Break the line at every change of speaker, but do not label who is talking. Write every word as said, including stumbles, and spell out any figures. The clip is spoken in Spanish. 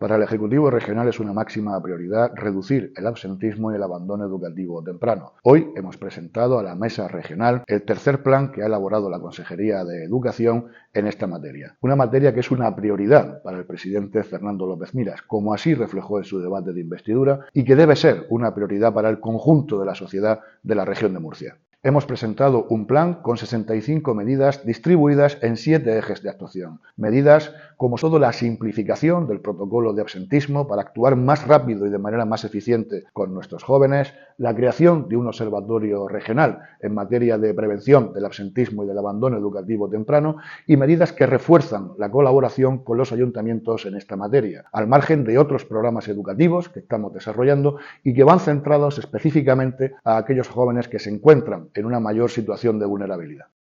Para el Ejecutivo Regional es una máxima prioridad reducir el absentismo y el abandono educativo temprano. Hoy hemos presentado a la Mesa Regional el tercer plan que ha elaborado la Consejería de Educación en esta materia. Una materia que es una prioridad para el presidente Fernando López Miras, como así reflejó en su debate de investidura, y que debe ser una prioridad para el conjunto de la sociedad de la región de Murcia. Hemos presentado un plan con sesenta y cinco medidas distribuidas en siete ejes de actuación. Medidas como todo la simplificación del protocolo de absentismo para actuar más rápido y de manera más eficiente con nuestros jóvenes, la creación de un observatorio regional en materia de prevención del absentismo y del abandono educativo temprano y medidas que refuerzan la colaboración con los ayuntamientos en esta materia, al margen de otros programas educativos que estamos desarrollando y que van centrados específicamente a aquellos jóvenes que se encuentran en una mayor situación de vulnerabilidad.